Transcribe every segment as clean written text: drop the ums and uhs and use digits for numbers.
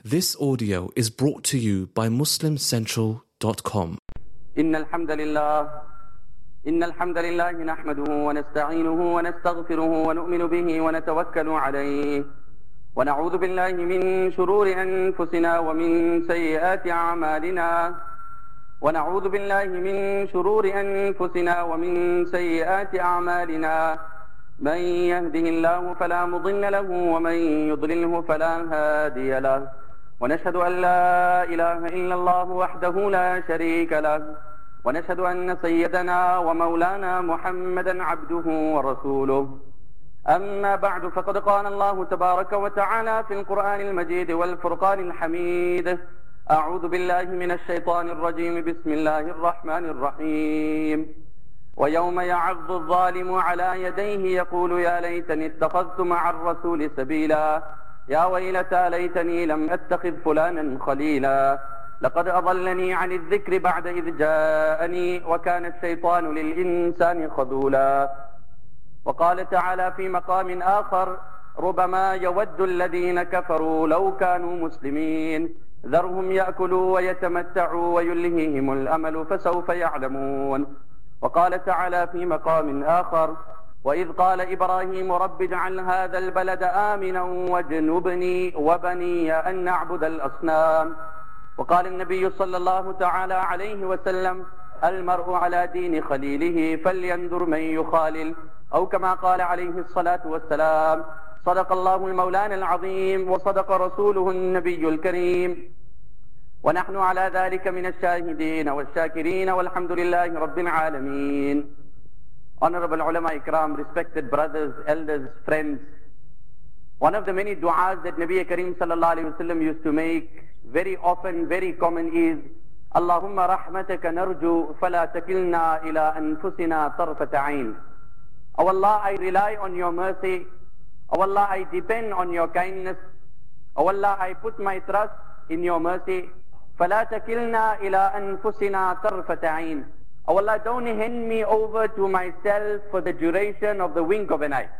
This audio is brought to you by MuslimCentral.com. إن الحمد لله نحمده ونستعينه ونستغفره ونؤمن به ونتوكل عليه ونعوذ بالله من شرور أنفسنا ومن سيئات أعمالنا من يهده الله فلا مضل له ومن يضلله فلا هادي له ونشهد أن لا إله إلا الله وحده لا شريك له ونشهد أن سيدنا ومولانا محمدا عبده ورسوله أما بعد فقد قال الله تبارك وتعالى في القرآن المجيد والفرقان الحميد أعوذ بالله من الشيطان الرجيم بسم الله الرحمن الرحيم ويوم يعض الظالم على يديه يقول يا ليتني اتخذت مع الرسول سبيلا يا ويلتى ليتني لم أتخذ فلانا خليلا لقد أضلني عن الذكر بعد إذ جاءني وكان الشيطان للإنسان خذولا. وقال تعالى في مقام آخر ربما يود الذين كفروا لو كانوا مسلمين ذرهم يأكلوا ويتمتعوا ويلهيهم الأمل فسوف يعلمون. وقال تعالى في مقام آخر وإذ قال إبراهيم رب اجعل هذا البلد آمنا واجنبني وبني أن نعبد الأصنام. وقال النبي صلى الله تعالى عليه وسلم المرء على دين خليله فلينظر من يخالل أو كما قال عليه الصلاة والسلام. صدق الله المولان العظيم وصدق رسوله النبي الكريم ونحن على ذلك من الشاهدين والشاكرين والحمد لله رب العالمين. Honorable ulama ikram, respected brothers, elders, friends, one of the many du'as that Nabi Kareem sallallahu alayhi wa sallam used to make very often, very common is Allahumma rahmataka narju fala takilna ila anfusina tarfata ayn. Oh Allah, I rely on your mercy. Oh Allah, I depend on your kindness. Oh Allah, I put my trust in your mercy. فَلَا تَكِلْنَا إِلَىٰ أَنفُسِنَا طَرْفَةَ عَيْنٍ. Oh Allah, don't hand me over to myself for the duration of the wink of an eye.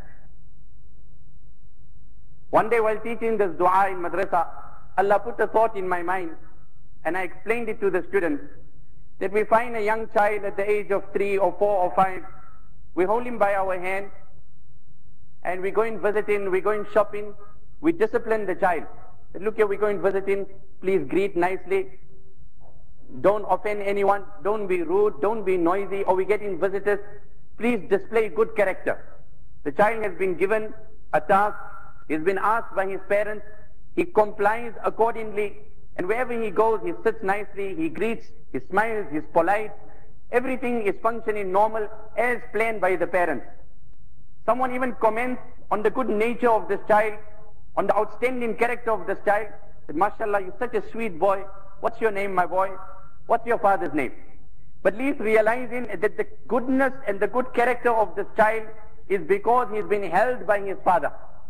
One day while teaching this dua in madrasa, Allah put a thought in my mind and I explained it to the students that we find a young child at the age of 3 or 4 or 5, we hold him by our hand and we go in visiting, we go in shopping, we discipline the child. Look here, we're going visiting, please greet nicely. Don't offend anyone, don't be rude, don't be noisy, or we get in visitors, please display good character. The child has been given a task, he's been asked by his parents, he complies accordingly, and wherever he goes, he sits nicely, he greets, he smiles, he's polite, everything is functioning normal as planned by the parents. Someone even comments on the good nature of this child, on the outstanding character of this child, said, mashallah, you're such a sweet boy. What's your name, my boy? What's your father's name? But least realizing that the goodness and the good character of this child is because he's been held by his father.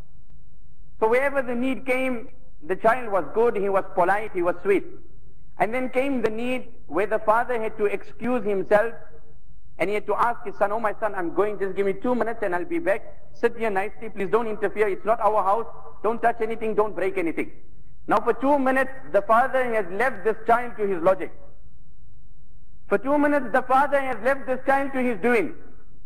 So wherever the need came, the child was good, he was polite, he was sweet. And then came the need where the father had to excuse himself and he had to ask his son, oh my son, I'm going, just give me 2 minutes and I'll be back. Sit here nicely, please don't interfere, it's not our house, don't touch anything, don't break anything. Now for 2 minutes, the father has left this child to his logic. For 2 minutes, the father has left this child to his doing.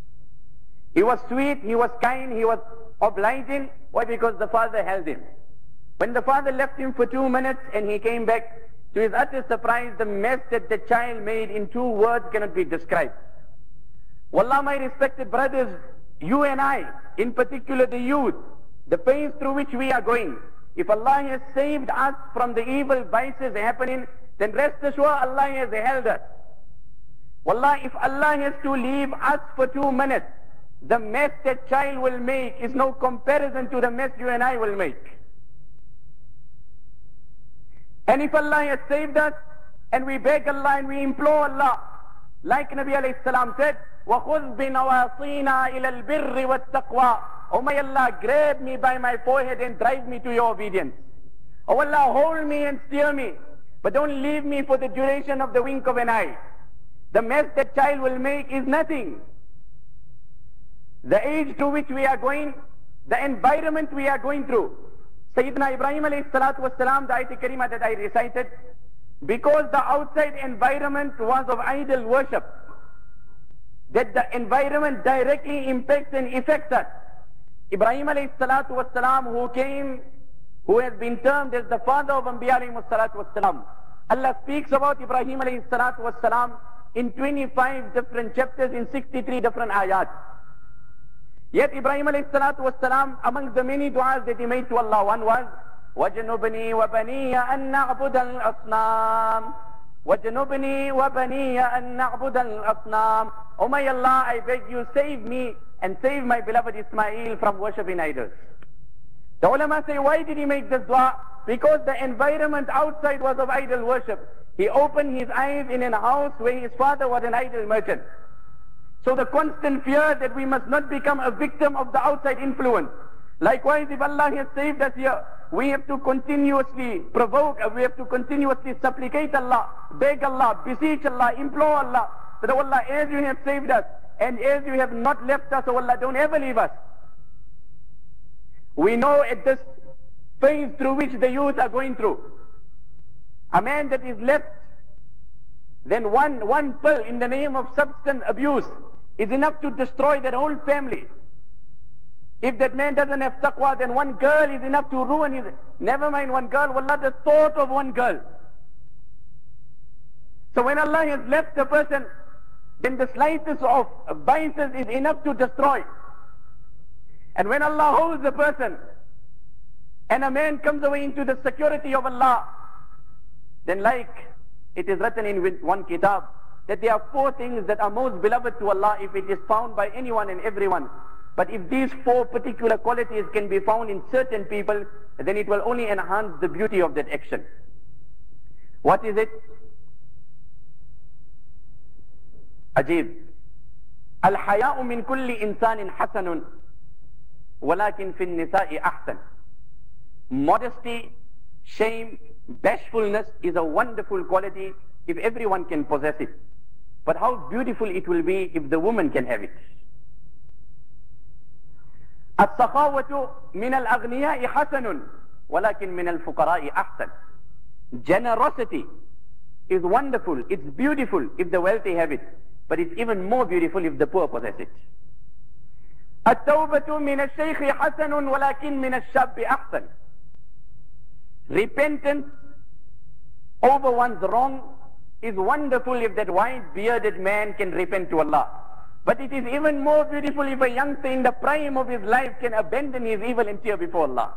He was sweet, he was kind, he was obliging. Why? Because the father held him. When the father left him for 2 minutes and he came back, to his utter surprise, the mess that the child made in 2 words cannot be described. Wallah, my respected brothers, you and I, in particular the youth, the phase through which we are going, if Allah has saved us from the evil vices happening, then rest assured Allah has held us. Wallah, if Allah has to leave us for 2 minutes, the mess that child will make is no comparison to the mess you and I will make. And if Allah has saved us, and we beg Allah and we implore Allah, like Nabi alayhi salam said, وَخُذْ بِنَوَاصِينَا إِلَى الْبِرِّ وَالتَّقْوَى. Oh my Allah, grab me by my forehead and drive me to your obedience. Oh Allah, hold me and steer me, but don't leave me for the duration of the wink of an eye. The mess that child will make is nothing. The age to which we are going, the environment we are going through. Sayyidina Ibrahim alayhi salatu was salam, the ayat karima that I recited, because the outside environment was of idol worship, that the environment directly impacts and affects us. Ibrahim alayhi salatu was salam, who has been termed as the father of Anbiya alayhi salatu was salam. Allah speaks about Ibrahim alayhi salatu was salam in 25 different chapters in 63 different ayat. Yet Ibrahim alayhi salatu was salam, among the many du'as that he made to Allah, one was, وَجْنُبْنِي وَبَنِيَّ أَن نَعْبُدَ الْأَصْنَامِ وَجْنُبْنِي وَبَنِيَّ أَن نَعْبُدَ الْأَصْنَامِ. Oh my Allah, I beg you, save me and save my beloved Ismail from worshipping idols. The ulama say, why did he make this dua? Because the environment outside was of idol worship. He opened his eyes in a house where his father was an idol merchant. So the constant fear that we must not become a victim of the outside influence. Likewise, if Allah has saved us here, we have to continuously provoke, we have to continuously supplicate Allah, beg Allah, beseech Allah, implore Allah, that oh Allah, as you have saved us, and as you have not left us, oh Allah, don't ever leave us. We know at this phase through which the youth are going through, a man that is left, then one pill in the name of substance abuse is enough to destroy that whole family. If that man doesn't have taqwa, then one girl is enough to ruin his, never mind one girl, wallah, the thought of one girl. So when Allah has left a person, then the slightest of vices is enough to destroy. And when Allah holds a person, and a man comes away into the security of Allah, then like it is written in one kitab, that there are 4 things that are most beloved to Allah if it is found by anyone and everyone. But if these 4 particular qualities can be found in certain people, then it will only enhance the beauty of that action. What is it? Ajib. Al-haya'u min kulli insanin hasanun, walakin fin nisa'i ahsan. Modesty, shame, bashfulness is a wonderful quality if everyone can possess it. But how beautiful it will be if the woman can have it. السخاوة من الأغنياء حسن ولكن من الفقراء أحسن. Generosity is wonderful, it's beautiful if the wealthy have it, but it's even more beautiful if the poor possess it. التوبة من الشيخ حسن ولكن من الشاب أحسن. Repentance over one's wrong is wonderful if that white bearded man can repent to Allah. But it is even more beautiful if a youngster in the prime of his life can abandon his evil and tear before Allah.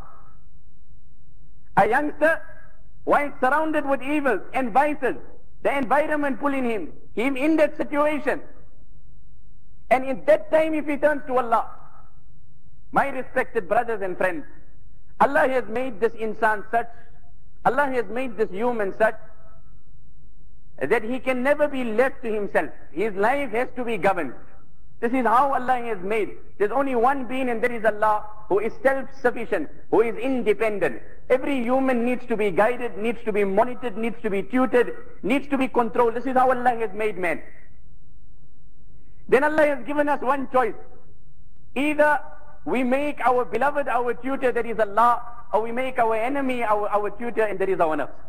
A youngster, while surrounded with evils and vices, the environment pulling him in that situation. And in that time if he turns to Allah, my respected brothers and friends, Allah has made this insan such, Allah has made this human such, that he can never be left to himself. His life has to be governed. This is how Allah has made. There's only one being, and that is Allah, who is self-sufficient, who is independent. Every human needs to be guided, needs to be monitored, needs to be tutored, needs to be controlled. This is how Allah has made man. Then Allah has given us one choice. Either we make our beloved our tutor, that is Allah, or we make our enemy our tutor, and that is our nafs.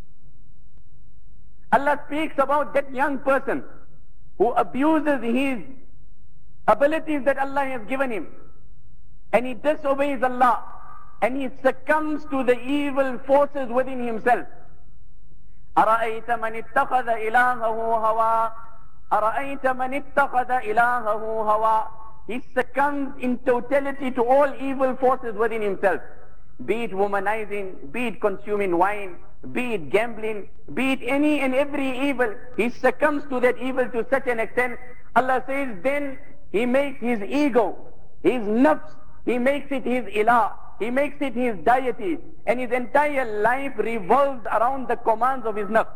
Allah speaks about that young person who abuses his abilities that Allah has given him, and he disobeys Allah, and he succumbs to the evil forces within himself. أَرَأَيْتَ مَنِ اتَّخَذَ إِلَهَهُ هَوَى أَرَأَيْتَ مَنِ اتَّخَذَ إِلَهَهُ هَوَى. He succumbs in totality to all evil forces within himself, be it womanizing, be it consuming wine, be it gambling, be it any and every evil. He succumbs to that evil to such an extent. Allah says, then he makes his ego, his nafs, he makes it his ilah, he makes it his deity, and his entire life revolves around the commands of his nafs.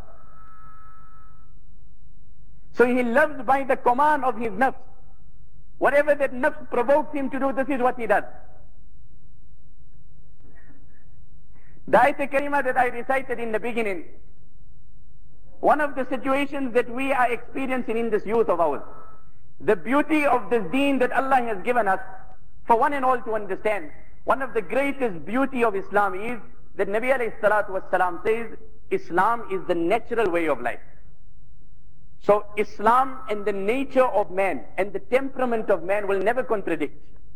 So he lives by the command of his nafs. Whatever that nafs provokes him to do, this is what he does. The ayat karima that I recited in the beginning, one of the situations that we are experiencing in this youth of ours, the beauty of this deen that Allah has given us, for one and all to understand, One of the greatest beauty of Islam is that Nabi alayhi salatu wasalam says, Islam is the natural way of life. So Islam and the nature of man and the temperament of man will never contradict.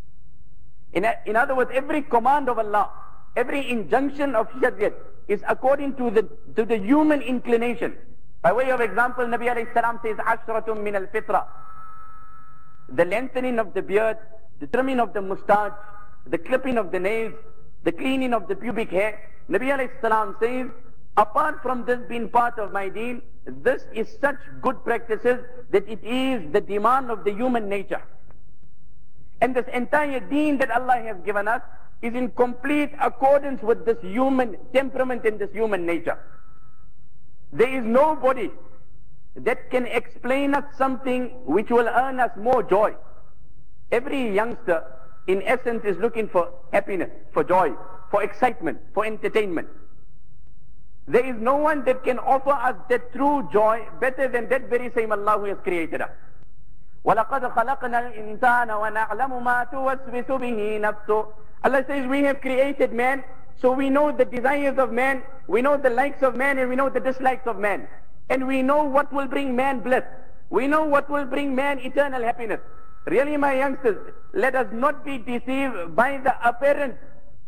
In other words, every command of Allah, every injunction of Shariat is according to the human inclination. By way of example, Nabi alayhi salam says, Ashratum min al-fitra. The lengthening of the beard, the trimming of the moustache, the clipping of the nails, the cleaning of the pubic hair. Nabi alayhi salam says, apart from this being part of my deen, this is such good practices that it is the demand of the human nature. And this entire deen that Allah has given us is in complete accordance with this human temperament and this human nature. There is nobody that can explain us something which will earn us more joy. Every youngster, in essence, is looking for happiness, for joy, for excitement, for entertainment. There is no one that can offer us that true joy better than that very same Allah who has created us. وَلَقَدْ خَلَقْنَا الْإِنسَانَ وَنَعْلَمُ مَا تُوَسْوِسُ بِهِ نَفْسُهُ. Allah says we have created man, so we know the desires of man, we know the likes of man, and we know the dislikes of man. And we know what will bring man bliss. We know what will bring man eternal happiness. Really, my youngsters, let us not be deceived by the apparent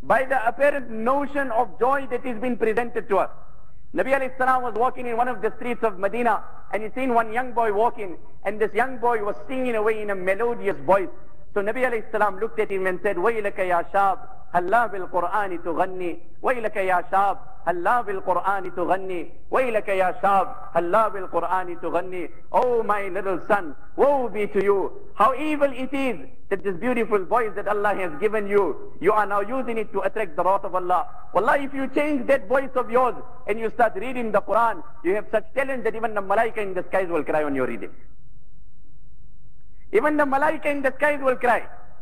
notion of joy that is being presented to us. Nabi alayhi salam was walking in one of the streets of Medina, and he seen one young boy walking, and this young boy was singing away in a melodious voice. So Nabi alayhi salam looked at him and said, وَيْلَكَ يَا شَابْ هَلَّا بِالْقُرْآنِ تُغَنِّي وَيْلَكَ يَا شَابْ هَلَّا بِالْقُرْآنِ تُغَنِّي وَيْلَكَ يَا شَابْ هَلَّا بِالْقُرْآنِ تُغَنِّي. Oh my little son, woe be to you. How evil it is that this beautiful voice that Allah has given you, you are now using it to attract the wrath of Allah. Wallah, if you change that voice of yours and you start reading the Quran, you have such talent that even the malaika in the skies will cry on your reading. Even the malaika in the skies will cry.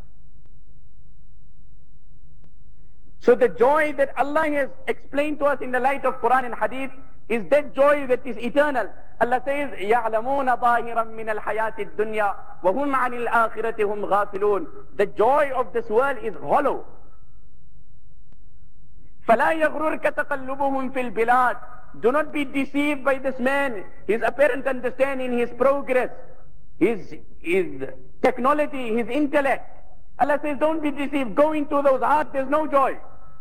So the joy that Allah has explained to us in the light of Quran and Hadith is that joy that is eternal. Allah says, يَعْلَمُونَ ظَاهِرًا مِنَ الْحَيَاةِ الدُّنْيَا وَهُمْ عَنِ الْآخِرَةِ هُمْ غَافِلُونَ. The joy of this world is hollow. فَلَا يَغْرُرْكَ تَقَلُّبُهُمْ فِي الْبِلَادِ. Do not be deceived by this man, his apparent understanding, his progress, his technology, his intellect. Allah says, don't be deceived. Go into those hearts, there's no joy.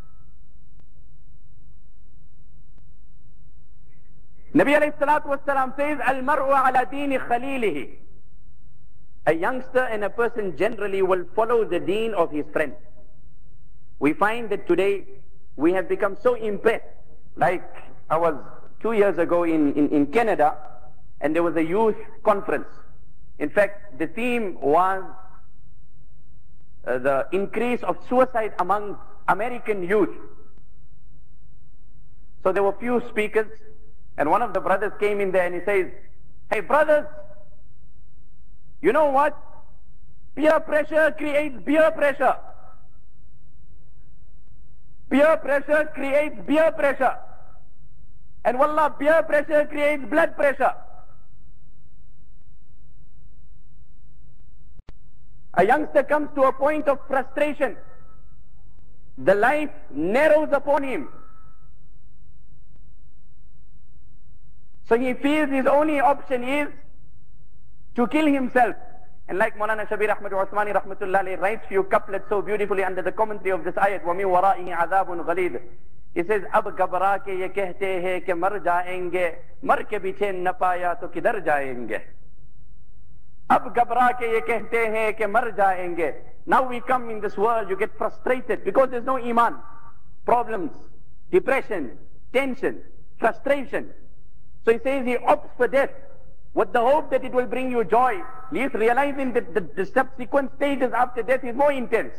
Nabi alayhi salatu wasalam says, Al-mar'u ala dini khalilihi. A youngster and a person generally will follow the deen of his friend. We find that today we have become so impressed. Like I was 2 years ago in Canada, and there was a youth conference. In fact, the theme was the increase of suicide among American youth. So there were few speakers, and one of the brothers came in there and he says, hey brothers, you know what? Peer pressure creates beer pressure. Peer pressure creates beer pressure. And wallah, peer pressure creates blood pressure. A youngster comes to a point of frustration. The life narrows upon him. So he feels his only option is to kill himself. And like Maulana Shabir Ahmad Usmani Rahmatullah writes few couplets so beautifully under the commentary of this ayat, وَمِن وَرَائِهِ عَذَابٌ غَلِيظٌ. He says, अब घबरा के ये कहते हैं कि मर जाएंगे, मर के पीछे न पाया तो किधर जाएंगे. अब घबरा के ये कहते हैं कि मर जाएंगे. Now we come in this world, you get frustrated because there's no iman. Problems, depression, tension, frustration. So he says he opts for death with the hope that it will bring you joy. He is realizing that the subsequent stages after death is more intense.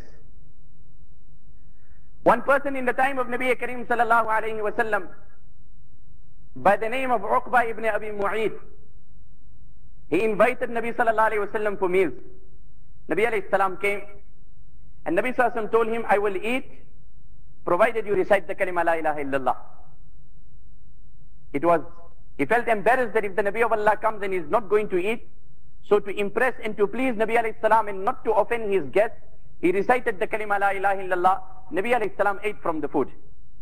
One person in the time of Nabi Karim sallallahu alayhi wa sallam, by the name of Uqba ibn Abi Mu'ayt, he invited Nabi sallallahu alayhi wa sallam for meals. Nabi alayhi salam came, and Nabi sallallahu alayhi wa sallam told him, I will eat provided you recite the kalima la ilaha illallah. He felt embarrassed that if the Nabi of Allah comes and he is not going to eat, so to impress and to please Nabi alayhi salam and not to offend his guests, he recited the kalima la ilaha illallah. Nabi alayhi salam ate from the food.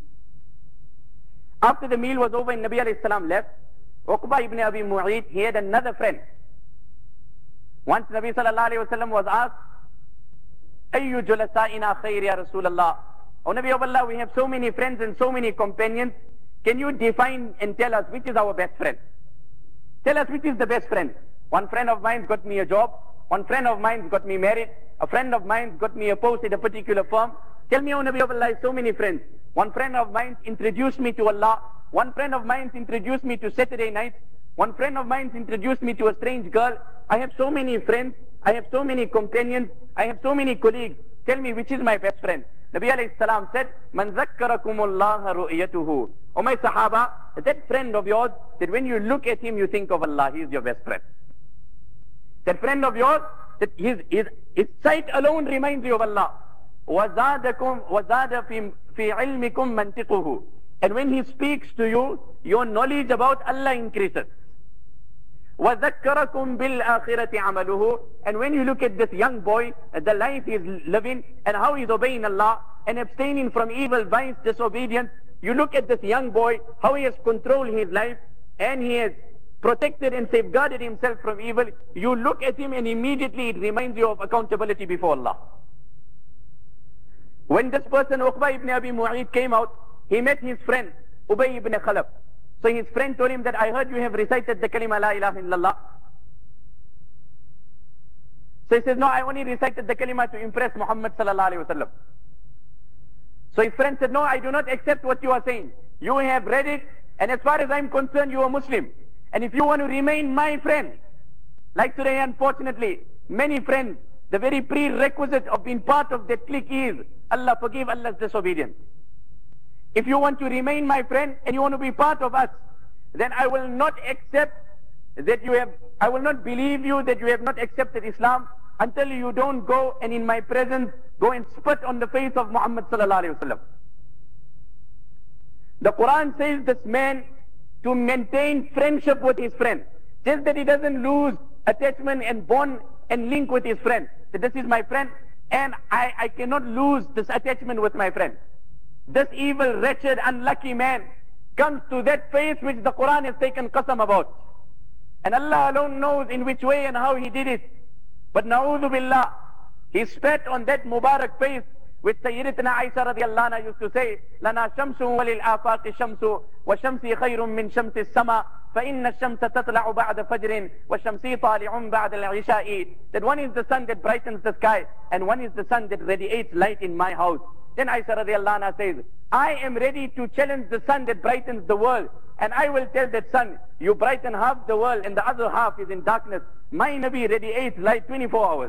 After the meal was over and Nabi alayhi salam left, Uqba ibn Abi Mu'ayt, he had another friend. Once Nabi sallallahu alayhi wa sallam was asked, Ayyu julasa'ina khayr ya Rasulallah. O Nabi of Allah, we have so many friends and so many companions. Can you define and tell us which is our best friend? Tell us which is the best friend. One friend of mine got me a job. One friend of mine got me married. A friend of mine got me a post at a particular firm. Tell me, O Nabi of Allah, so many friends. One friend of mine introduced me to Allah. One friend of mine introduced me to Saturday nights. One friend of mine introduced me to a strange girl. I have so many friends. I have so many companions. I have so many colleagues. Tell me which is my best friend. Nabi alayhi salam said, Man zakkarakumullah ru'yatuhu. O my Sahaba, that friend of yours, that when you look at him, you think of Allah. He is your best friend. That friend of yours, that his sight alone reminds you of Allah. وَزَادَ فِي عِلْمِكُمْ مَنْتِقُهُ. And when he speaks to you, your knowledge about Allah increases. وَذَكَّرَكُمْ بِالْآخِرَةِ عَمَلُهُ. And when you look at this young boy, the life he is living, and how he is obeying Allah, and abstaining from evil, vice, disobedience, you look at this young boy, how he has controlled his life, and he has protected and safeguarded himself from evil. You look at him and immediately it reminds you of accountability before Allah. When this person, Uqba ibn Abi Mu'ayt, came out, he met his friend, Ubay ibn Khalaf. So his friend told him that, I heard you have recited the kalima la ilaha illallah. So he says, no, I only recited the kalima to impress Muhammad sallallahu alayhi wa sallam. So his friend said, no, I do not accept what you are saying. You have read it, and as far as I'm concerned, you are Muslim. And if you want to remain my friend, like today, unfortunately, many friends, the very prerequisite of being part of that clique is, Allah forgive Allah's disobedience. If you want to remain my friend and you want to be part of us, then I will not accept that I will not believe you that you have not accepted Islam until you don't go and in my presence go and spit on the face of Muhammad sallallahu alayhi wa sallam. The Quran says this man to maintain friendship with his friend, just that he doesn't lose attachment and bond and link with his friend. That this is my friend and I cannot lose this attachment with my friend. This evil, wretched, unlucky man comes to that face which the Quran has taken qasam about. And Allah alone knows in which way and how he did it. But na'udhu billah, he spat on that Mubarak face which Sayyidatina Aisha radiallahu anha used to say, Lana shamsu walil afaqi shamsu wa shamsi khayrun min shamsi sama fa inna shamsa tatla'u ba'da fajrin wa shamsi tali'un ba'da al-isha'i. That one is the sun that brightens the sky and one is the sun that radiates light in my house. Then Aisha radiallahu anha says, I am ready to challenge the sun that brightens the world. And I will tell that sun, you brighten half the world and the other half is in darkness. My Nabi radiates light 24 hours.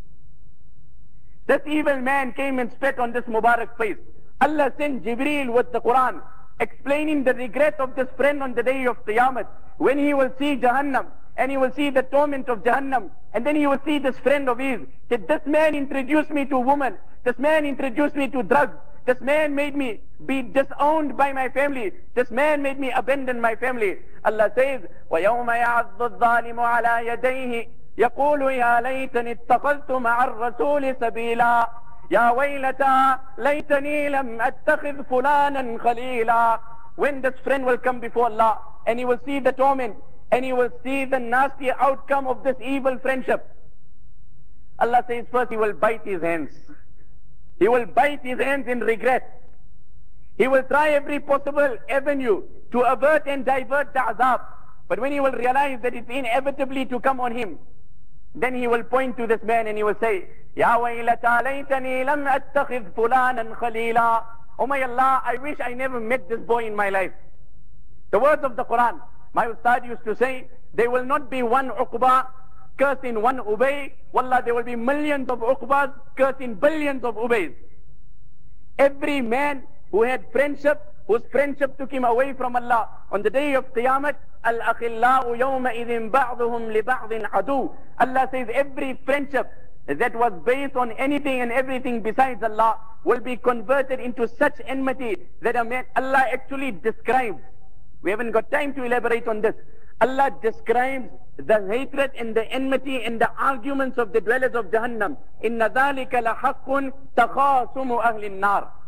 This evil man came and spat on this Mubarak face. Allah sent Jibreel with the Quran, explaining the regret of this friend on the day of Qiyamah, when he will see Jahannam, and he will see the torment of Jahannam, and then he will see this friend of his, that this man introduced me to a woman, this man introduced me to drugs, this man made me be disowned by my family, this man made me abandon my family. Allah says, وَيَوْمَ يَعَضُّ الظَّالِمُ عَلَى يَدَيْهِ يقول يا ليتني اتخذت مع الرسول سبيلا يا ويلتى ليتني لم اتخذ فلانا خليلا. When this friend will come before Allah and he will see the torment and he will see the nasty outcome of this evil friendship, Allah says first he will bite his hands. He will bite his hands in regret. He will try every possible avenue to avert and divert the azab. But when he will realize that it's inevitably to come on him, then he will point to this man and he will say, Ya waylata laytani lam attakhidh fulanan khalila. Oh my Allah, I wish I never met this boy in my life. The words of the Quran, my Ustad used to say, there will not be one Uqba cursing one Ubay. Wallah, there will be millions of Uqbas cursing billions of Ubays. Every man who had friendship, whose friendship took him away from Allah, on the day of Qiyamah, Al-akhillau yawma idhin ba'duhum li ba'din adu. Allah says every friendship that was based on anything and everything besides Allah will be converted into such enmity that Allah actually describes. We haven't got time to elaborate on this. Allah describes the hatred and the enmity and the arguments of the dwellers of Jahannam. Inna dhalika la haqqun takhasumu ahli an-nar.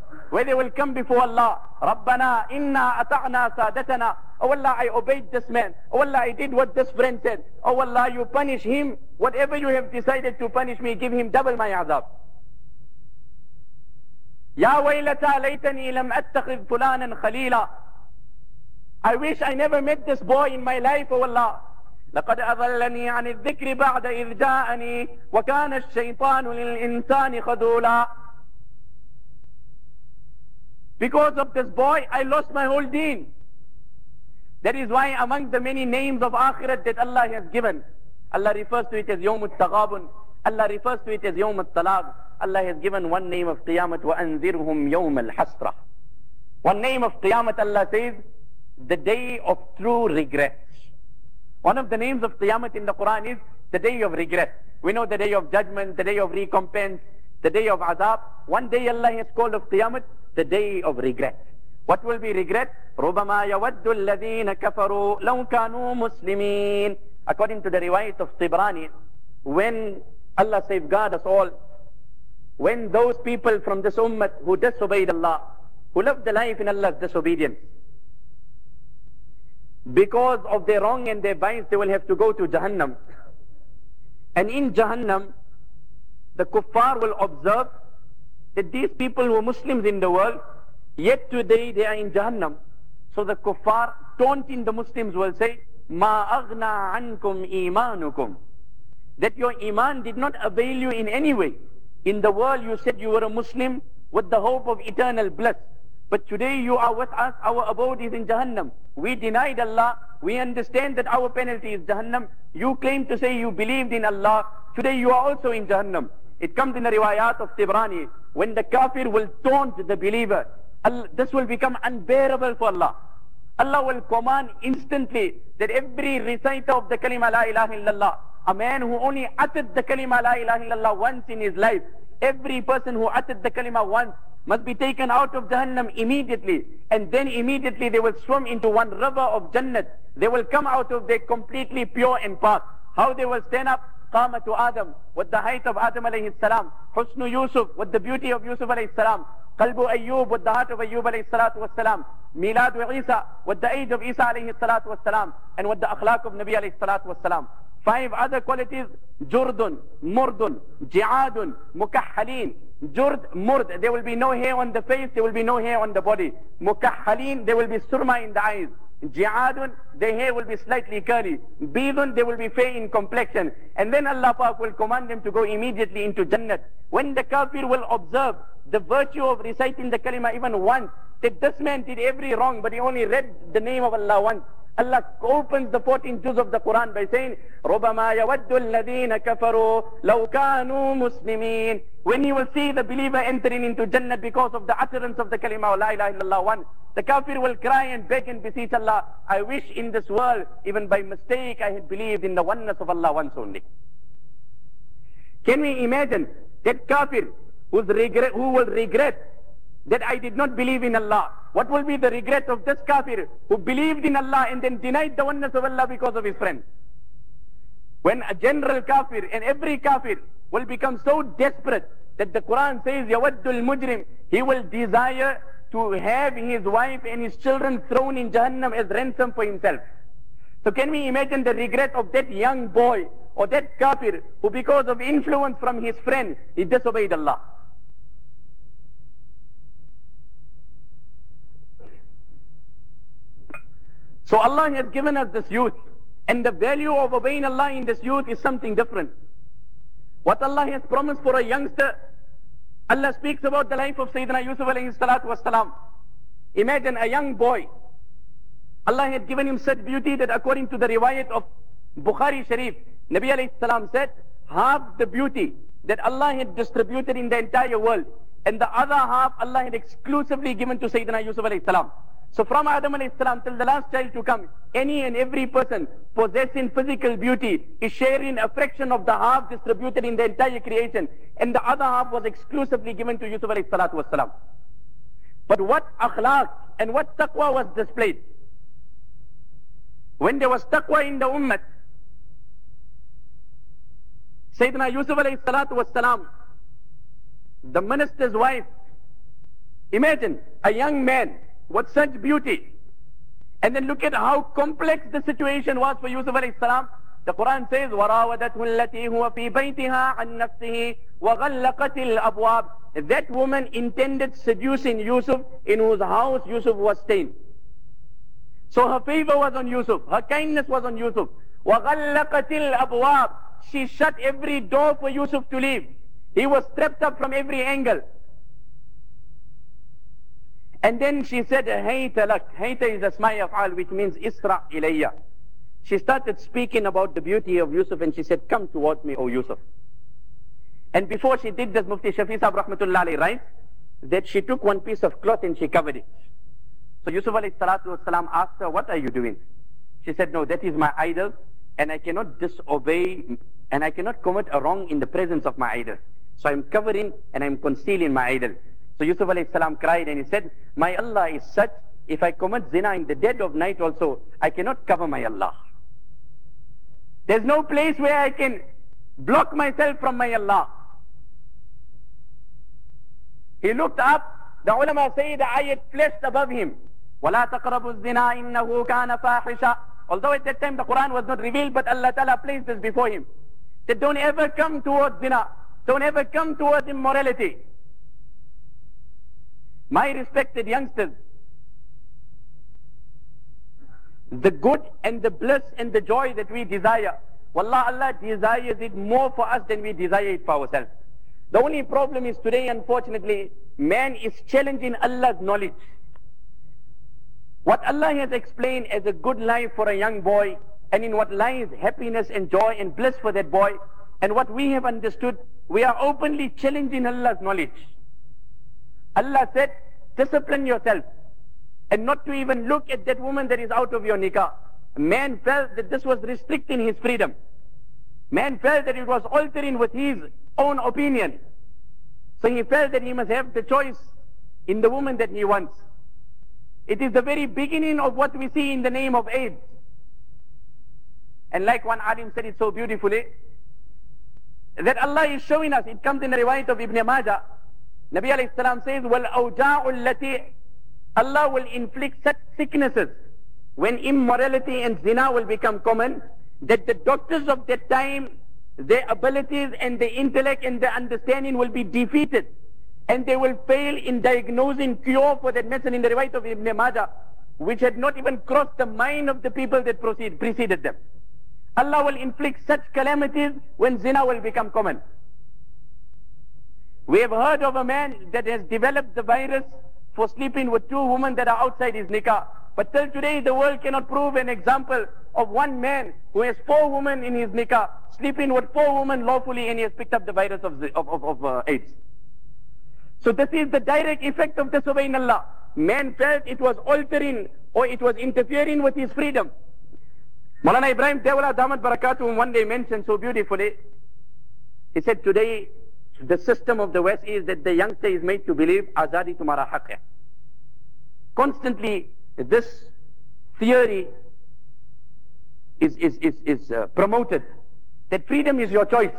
where they will come before Allah. Rabbana inna ata'na sadatana. Oh Allah, I obeyed this man. Oh Allah, I did what this friend said. Oh Allah, you punish him. Whatever you have decided to punish me, give him double my azab. Ya waylata laytani lam attakhidh fulanan khalila. I wish I never met this boy in my life, oh Allah. لقد أضلني عن الذكر بعد إذ جاءني وكان الشيطان للإنسان خذولا. Because of this boy, I lost my whole deen. That is why among the many names of Akhirat that Allah has given, Allah refers to it as Yawm al-Taghabun. Allah refers to it as Yawm al-Talaq. Allah has given one name of Qiyamat, وَأَنذِرْهُمْ يَوْمَ الْحَسْرَةِ. One name of Qiyamat, Allah says, the day of true regret. One of the names of Qiyamat in the Quran is the day of regret. We know the day of judgment, the day of recompense, the day of azab. One day Allah has called of Qiyamat the day of regret. What will be regret? رُبَمَا يَوَدُّ الَّذِينَ كَفَرُوا لَوْ كَانُوا مُسْلِمِينَ. According to the riwayat of Tibrani, when Allah safeguard us all, when those people from this ummah who disobeyed Allah, who lived the life in Allah's disobedience, because of their wrong and their vice, they will have to go to Jahannam. And in Jahannam, the kuffar will observe that these people who are Muslims in the world, yet today they are in Jahannam. So the kuffar, taunting the Muslims, will say, Ma aghna ankum imanukum. That your iman did not avail you in any way. In the world you said you were a Muslim with the hope of eternal bliss. But today you are with us, our abode is in Jahannam. We denied Allah, we understand that our penalty is Jahannam. You claim to say you believed in Allah, today you are also in Jahannam. It comes in the riwayat of Tibrani, when the kafir will taunt the believer, this will become unbearable for Allah. Allah will command instantly that every reciter of the kalima la ilaha illallah, a man who only uttered the kalima la ilaha illallah once in his life, every person who uttered the kalima once must be taken out of Jahannam immediately, and then immediately they will swim into one river of Jannat. They will come out of there completely pure and pure. How they will stand up? Qamatu Adam, with the height of Adam alayhi salam. Husnu Yusuf, with the beauty of Yusuf alayhi salam. Qalbu Ayyub, with the heart of Ayyub alayhi salatu was salam. Miladu Isa, with the age of Isa alayhi salatu was salam. And with the akhlaq of Nabi alayhi salatu was salam. 5 other qualities: Jurdun, Murdun, Ji'adun, Mukahhalin. Jurd, Murd, there will be no hair on the face, there will be no hair on the body. Mukahhalin, there will be surma in the eyes. Ji'adun, their hair will be slightly curly. Bidun, they will be fair in complexion. And then Allah Pak will command them to go immediately into Jannat. When the kafir will observe the virtue of reciting the kalima even once, that this man did every wrong, but he only read the name of Allah once. Allah opens the 14 juz of the Quran by saying, رُبَمَا يَوَدُّ الَّذِينَ كَفَرُوا لَوْ كَانُوا مُسْلِمِينَ. When he will see the believer entering into Jannah because of the utterance of the kalima la ilaha illallah one, the kafir will cry and beg and beseech Allah, I wish in this world, even by mistake, I had believed in the oneness of Allah once only. Can we imagine that kafir who will regret that I did not believe in Allah? What will be the regret of this kafir who believed in Allah and then denied the oneness of Allah because of his friend? When a general kafir and every kafir will become so desperate that the Quran says, Yawaddul Mujrim, he will desire to have his wife and his children thrown in Jahannam as ransom for himself. So can we imagine the regret of that young boy or that kafir who because of influence from his friend, he disobeyed Allah? So Allah has given us this youth, and the value of obeying Allah in this youth is something different. What Allah has promised for a youngster, Allah speaks about the life of Sayyidina Yusuf alayhi salatu was salam. Imagine a young boy. Allah had given him such beauty that according to the riwayat of Bukhari Sharif, Nabi alayhi salam said, half the beauty that Allah had distributed in the entire world, and the other half Allah had exclusively given to Sayyidina Yusuf alayhi salam. So from Adam alayhi salam till the last child to come, any and every person possessing physical beauty is sharing a fraction of the half distributed in the entire creation, and the other half was exclusively given to Yusuf alayhi salatu was salam. But what akhlaq and what taqwa was displayed? When there was taqwa in the ummah, Sayyidina Yusuf alayhi salatu was salam, the minister's wife, Imagine a young man with such beauty. And then look at how complex the situation was for Yusuf alayhi salam. The Quran says, وَرَاوَدَتْهُ الَّتِي هُوَ فِي بَيْتِهَا عَنْ نَفْسِهِ وَغَلَّقَتِ الْأَبْوَابِ. That woman intended seducing Yusuf, in whose house Yusuf was staying. So her favor was on Yusuf, her kindness was on Yusuf. وَغَلَّقَتِ الْأَبْوَابِ. She shut every door for Yusuf to leave. He was strapped up from every angle. And then she said, Hayta lak. Hayta is a smai af'al, which means Isra ilayya. She started speaking about the beauty of Yusuf, and she said, come towards me, O Yusuf. And before she did this, Mufti Shafi Sahib Rahmatullah alayhi writes that she took one piece of cloth and she covered it. So Yusuf alayhi salatu wasalam asked her, what are you doing? She said, no, that is my idol, and I cannot disobey, and I cannot commit a wrong in the presence of my idol. So I'm covering and I'm concealing my idol. So Yusuf alayhi salam cried and he said, my Allah is such, if I commit zina in the dead of night also, I cannot cover my Allah. There's no place where I can block myself from my Allah. He looked up, the ulama say the ayat flashed above him. وَلَا تَقْرَبُوا الزِّنَا إِنَّهُ كَانَ فَاحِشًا. Although at that time the Quran was not revealed, but Allah Ta'ala placed this before him. He said, don't ever come towards zina. Don't ever come towards immorality. My respected youngsters, the good and the bliss and the joy that we desire, wallah, Allah desires it more for us than we desire it for ourselves. The only problem is today, unfortunately, man is challenging Allah's knowledge. What Allah has explained as a good life for a young boy, and in what lies happiness and joy and bliss for that boy, and what we have understood, we are openly challenging Allah's knowledge. Allah said, discipline yourself, and not to even look at that woman that is out of your nikah. Man felt that this was restricting his freedom. Man felt that it was altering with his own opinion. So he felt that he must have the choice in the woman that he wants. It is the very beginning of what we see in the name of AIDS. And like one alim said it so beautifully, that Allah is showing us, it comes in the riwayat of Ibn Majah, Nabi alayhi salam says, وَالْأَوْجَاعُ الَّتِي, Allah will inflict such sicknesses when immorality and zina will become common, that the doctors of that time, their abilities and their intellect and their understanding will be defeated, and they will fail in diagnosing cure for that medicine in the riwayat of Ibn Majah, which had not even crossed the mind of the people that preceded them. Allah will inflict such calamities when zina will become common. We have heard of a man that has developed the virus for sleeping with two women that are outside his nikah. But till today the world cannot prove an example of one man who has 4 women in his nikah, sleeping with 4 women lawfully, and he has picked up the virus of AIDS. So this is the direct effect of disobeying Allah. Man felt it was altering or it was interfering with his freedom. Maulana Ibrahim Dewala Damat Barakatuh one day mentioned so beautifully, he said, today the system of the West is that the youngster is made to believe azadi tumhara haq hai. Constantly this theory is promoted, that freedom is your choice.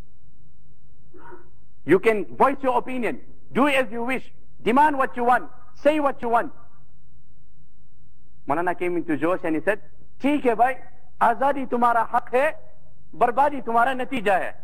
You can voice your opinion, do as you wish, demand what you want, say what you want. Maulana came into Josh and he said, ठीक है भाई, आजादी तुम्हारा हक है, बर्बादी तुम्हारा नतीजा है.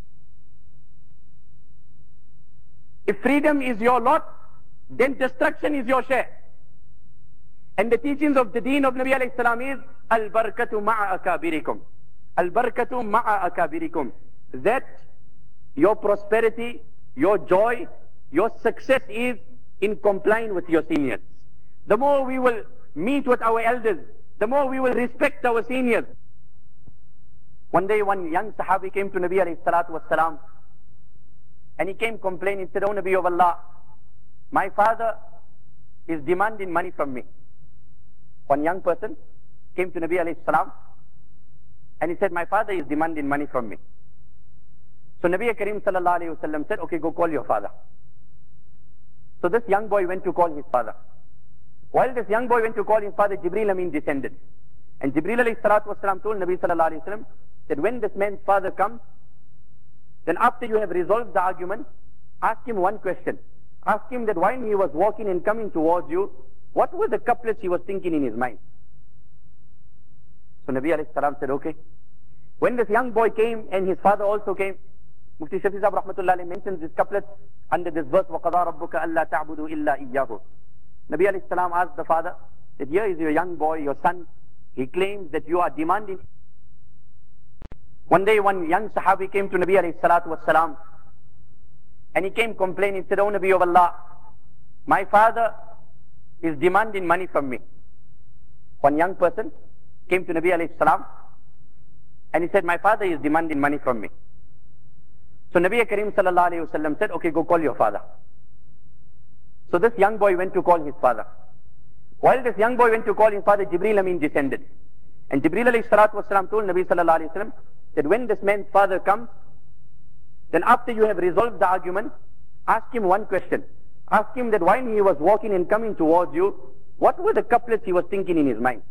If freedom is your lot, then destruction is your share. And the teachings of the deen of Nabi alayhi salam is al-barakatu ma'a akabirikum. Al-barakatu ma'a akabirikum. That your prosperity, your joy, your success is in complying with your seniors. The more we will meet with our elders, the more we will respect our seniors. One day one young sahabi came to Nabi alayhi salatu wassalam, and he came complaining, he said, "O Nabi of Allah, my father is demanding money from me." One young person came to Nabi alayhi salam and he said, "My father is demanding money from me." So Nabi Kareem sallallahu alayhi wasallam said, "Okay, go call your father." So this young boy went to call his father. While this young boy went to call his father, Jibreel Amin descended. And Jibreel alayhi salatu wasalam told Nabi sallallahu alayhi wasallam that when this man's father comes, then after you have resolved the argument, ask him one question. Ask him that while he was walking and coming towards you, what were the couplets he was thinking in his mind? So Nabi alayhi salam said, okay. When this young boy came and his father also came, Mufti Shafi Sahib rahmatullah alayhi mentions this couplet under this verse, وَقَضَى رَبُّكَ أَلَّا تَعْبُدُوا إِلَّا إِيَّاهُ. Nabi alayhi salam asked the father that here is your young boy, your son. He claims that you are demanding. One day one young Sahabi came to Nabi alayhi salatu wassalam and he came complaining, said, "O Nabi of Allah, my father is demanding money from me." One young person came to Nabi alayhi salam and he said, "My father is demanding money from me." So Nabi Kareem sallallahu alayhi wasallam said, "Okay, go call your father." So this young boy went to call his father. While this young boy went to call his father, Jibreel Amin descended. And Jibreel alayhi salatu wasallam told Nabi sallallahu alayhi wasallam that when this man's father comes, then after you have resolved the argument, ask him one question. Ask him that while he was walking and coming towards you, what were the couplets he was thinking in his mind?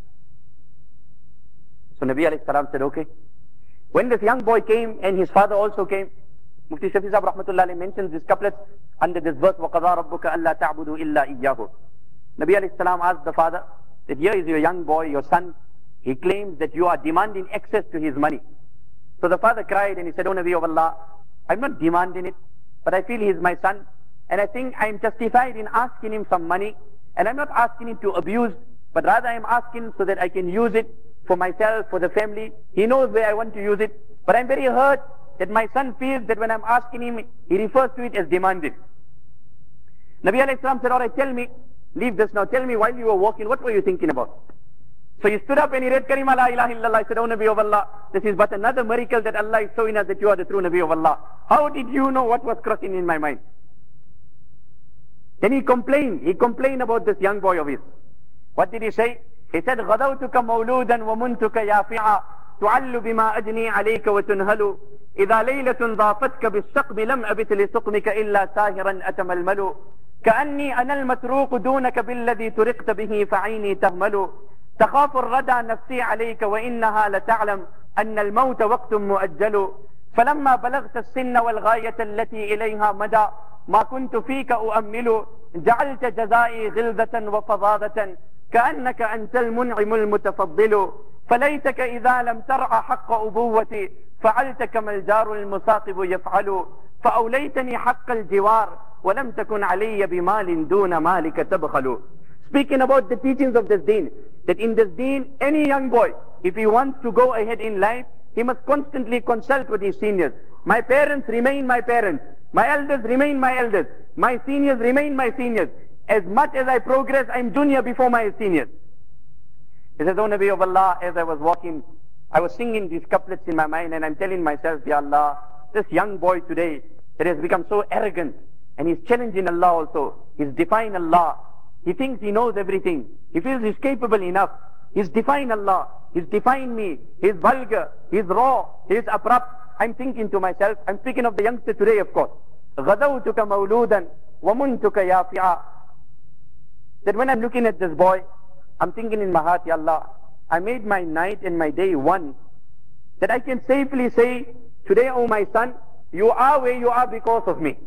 So Nabi alayhi salam said, okay. When this young boy came and his father also came, Mufti Shafi Sahib rahmatullah alayhi mentions this couplet under this verse, وَقَضَى رَبُّكَ أَلَّا تَعْبُدُوا إِلَّا إِيَّاهُ. Nabi alayhi salam asked the father that here is your young boy, your son. He claims that you are demanding access to his money. So the father cried and he said, "O Nabi of Allah, I'm not demanding it, but I feel he is my son, and I think I'm justified in asking him some money, and I'm not asking him to abuse, but rather I'm asking so that I can use it for myself, for the family. He knows where I want to use it, but I'm very hurt that my son feels that when I'm asking him, he refers to it as demanded." Nabi alayhi salam said, "All right, tell me, leave this now, tell me while you were walking, what were you thinking about?" So he stood up and he read Kalima la ilaha illallah. He said, "O Nabi of Allah, this is but another miracle that Allah is showing us that you are the true Nabi of Allah. How did you know what was crossing in my mind?" Then he complained about this young boy of his. What did he say? He said, غَدَوْتُكَ مَوْلُودًا وَمُنْتُكَ يَافِعًا تُعَلُّ بِمَا أَجْنِي عَلَيْكَ وَتُنْهَلُ إِذَا لَيْلَةٌ ضَافَتْكَ بِالسَّقْبِ لَمْ أَبِتْ لِسُقْمِكَ إِلَّا سَاهِرًا أَتَمَلْمَلُ كَأَنِّي أَنَا الْمَتْرُوقُ دُونَكَ بِالَّذِي تُرِقْتَ بِهِ فَعَيْنِي تَهْمَلُ تخاف الردى نفسي عليك وإنها لتعلم أن الموت وقت مؤجل فلما بلغت السن والغاية التي إليها مدى ما كنت فيك أؤمل جعلت جزائي غلظة وفظاظة كأنك أنت المنعم المتفضل فليتك إذا لم ترعى حق أبوتي فعلت كما الجار المصاقب يفعل فأوليتني حق الجوار ولم تكن علي بمال دون مالك تبخل. Speaking about the teachings of this deen, that in this deen, any young boy, if he wants to go ahead in life, he must constantly consult with his seniors. My parents remain my parents. My elders remain my elders. My seniors remain my seniors. As much as I progress, I'm junior before my seniors. He says, "O Nabi of Allah, as I was walking, I was singing these couplets in my mind and I'm telling myself, Ya Allah, this young boy today that has become so arrogant and he's challenging Allah also. He's defying Allah. He thinks he knows everything. He feels he's capable enough. He's defying Allah. He's defying me. He's vulgar. He's raw. He's abrupt." I'm thinking to myself, I'm speaking of the youngster today, of course. غَدَوْتُكَ مَوْلُودًا وَمُنْتُكَ يَافِعًا. That when I'm looking at this boy, I'm thinking in my heart, Ya Allah, I made my night and my day one. That I can safely say, today, oh my son, you are where you are because of me.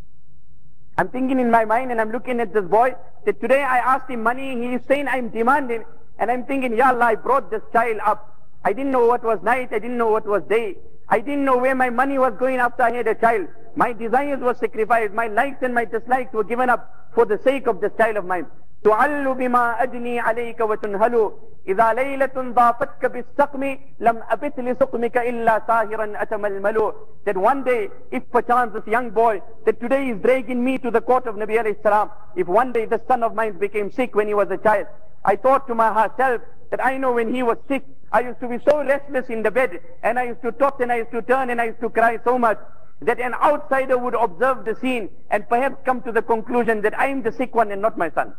I'm thinking in my mind and I'm looking at this boy, that today I asked him money, he is saying I'm demanding, and I'm thinking, Ya Allah, I brought this child up. I didn't know what was night, I didn't know what was day. I didn't know where my money was going after I had a child. My desires were sacrificed, my likes and my dislikes were given up for the sake of this child of mine. تُعَلُّ بِمَا أَجْنِي عَلَيْكَ وَتُنْهَلُ إِذَا لَيْلَةٌ ضَافَتْكَ بِالسَّقْمِ لَمْ أَبِتْ لِسُقْمِكَ إِلَّا سَاهِرًا أَتَمَلْمَلُ. That one day, if perchance this young boy, that today is dragging me to the court of Nabi alayhi salam, if one day this son of mine became sick when he was a child, I thought to myself that I know when he was sick, I used to be so restless in the bed, and I used to talk and I used to turn and I used to cry so much, that an outsider would observe the scene and perhaps come to the conclusion that I am the sick one and not my son.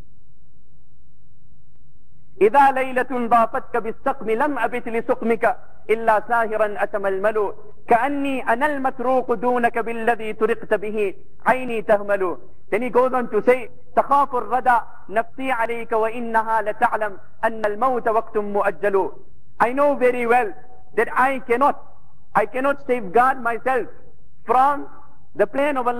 إذا ليلة ضافتك بالسقم لم أبت لسقمك إلا ساهرا أتململ كأني أنا المتروق دونك بالذي ترقت به عيني تهمل. Then he goes on to say, تخاف الردى نفسي عليك وإنها لتعلم أن الموت وقت مؤجل. I know very well that I cannot safeguard myself from the plan of Allah.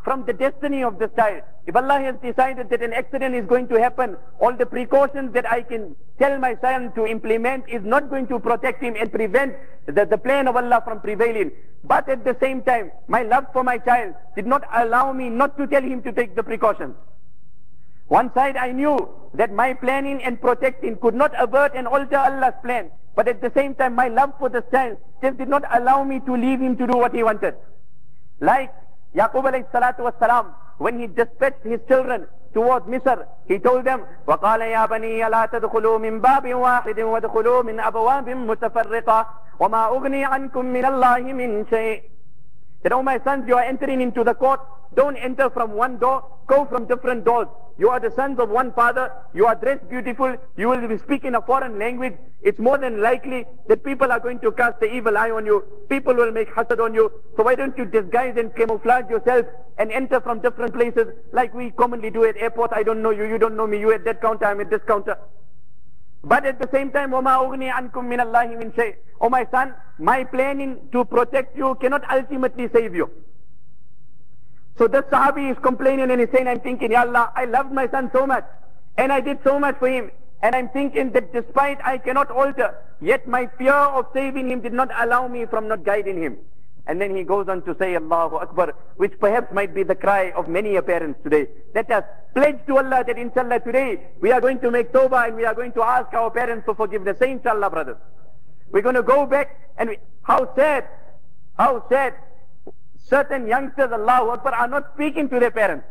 from the destiny of this child. If Allah has decided that an accident is going to happen, all the precautions that I can tell my son to implement is not going to protect him and prevent the plan of Allah from prevailing. But at the same time, my love for my child did not allow me not to tell him to take the precautions. One side I knew that my planning and protecting could not avert and alter Allah's plan. But at the same time, my love for this child just did not allow me to leave him to do what he wanted. Like Yaqub alayhi salatu wassalam, when he dispatched his children towards Misr, he told them, وَقَالَ يَا بَنِيَّ لَا تَدْخُلُوا مِنْ بَابٍ وَاحِدٍ وَادْخُلُوا مِنْ أَبْوَابٍ مُتَفَرِّقَةٍ وَمَا أُغْنِي عَنْكُمْ مِنَ اللَّهِ مِنْ شَيْءٍ. That, oh my sons, you are entering into the court, don't enter from one door, go from different doors. You are the sons of one father, you are dressed beautiful, you will be speaking a foreign language. It's more than likely that people are going to cast the evil eye on you. People will make hasad on you. So why don't you disguise and camouflage yourself and enter from different places like we commonly do at airport. I don't know you, you don't know me, you at that counter, I'm at this counter. But at the same time, وَمَا أُغْنِي عَنْكُمْ مِنَ اللَّهِ مِنْ شَيْءٍ. Oh my son, my planning to protect you cannot ultimately save you. So this Sahabi is complaining and he's saying, I'm thinking, Ya Allah, I loved my son so much and I did so much for him. And I'm thinking that despite I cannot alter, yet my fear of saving him did not allow me from not guiding him. And then he goes on to say, Allahu Akbar, which perhaps might be the cry of many parents today. Let us pledge to Allah that inshallah today we are going to make tawbah and we are going to ask our parents for forgiveness. Say inshallah, brothers. We're going to go back and how sad, certain youngsters, Allahu Akbar, are not speaking to their parents.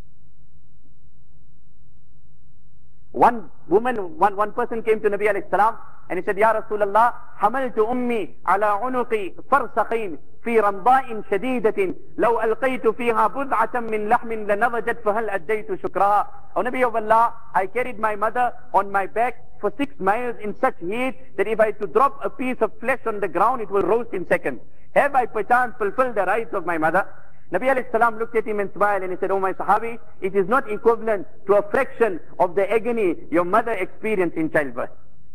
One person came to Nabi alayhi salam and he said, Ya Rasulullah, حملت أمي على عنقي فرسخين في رمضاء شديدة لو ألقيت فيها بضعة من لحم لنضجت فهل أديت شكرها. O Nabi of Allah, I carried my mother on my back for 6 miles in such heat that if I to drop a piece of flesh on the ground, it will roast in seconds. Have I perchance fulfilled the rights of my mother? Nabi alayhi salam looked at him and smiled and he said, oh my Sahabi, it is not equivalent to a fraction of the agony your mother experienced in childbirth.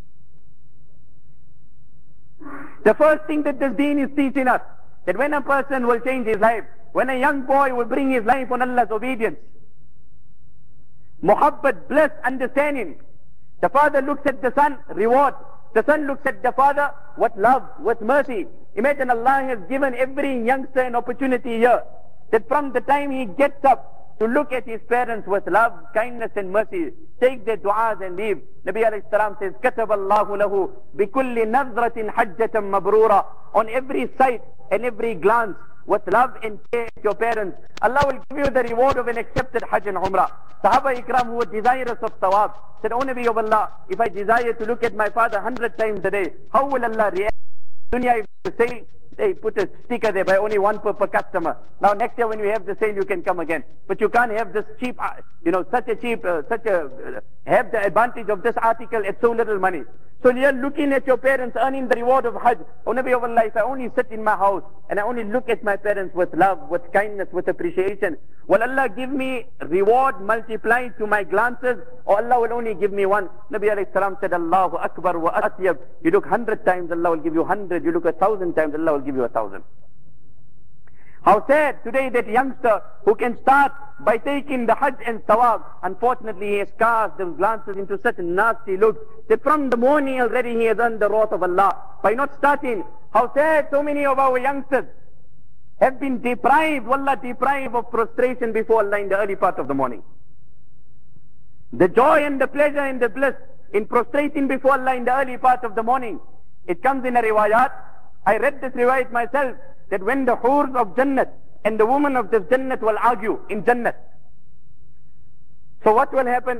The first thing that this deen is teaching us, that when a person will change his life, when a young boy will bring his life on Allah's obedience, muhabbat, bliss, understanding, the father looks at the son, reward. The son looks at the father, what love, what mercy. Imagine Allah has given every youngster an opportunity here, that from the time he gets up to look at his parents with love, kindness and mercy, take their du'as and leave. Nabi alayhi salam says, كَتَبَ اللَّهُ لَهُ بِكُلِّ نَظْرَةٍ حَجَّةً مَبْرُورًا. On every sight and every glance, with love and care to your parents, Allah will give you the reward of an accepted Hajj and Umrah. Sahaba Ikram who were desirous of tawab said, O Nabi of Allah, if I desire to look at my father 100 times a day, how will Allah react? Dunya, if you say, they put a sticker there by only one per customer. Now next year when you have the sale, you can come again. But you can't have this cheap, have the advantage of this article at so little money. So you're looking at your parents earning the reward of Hajj. Oh Nabi of Allah, if I only sit in my house and I only look at my parents with love, with kindness, with appreciation, will Allah give me reward multiplied to my glances, or Allah will only give me one? Nabi alayhi salam said, Allahu Akbar wa atyab. You look 100 times, Allah will give you 100. You look 1,000 times, Allah will give you 1,000. How sad today that youngster who can start by taking the Hajj and Tawab, unfortunately he has cast those glances into such nasty looks that from the morning already he has earned the wrath of Allah by not starting. How sad so many of our youngsters have been deprived of prostration before Allah in the early part of the morning. The joy and the pleasure and the bliss in prostrating before Allah in the early part of the morning. It comes in a riwayat. I read this riwayat myself, that when the hurs of Jannat and the woman of this Jannat will argue in Jannat, so what will happen?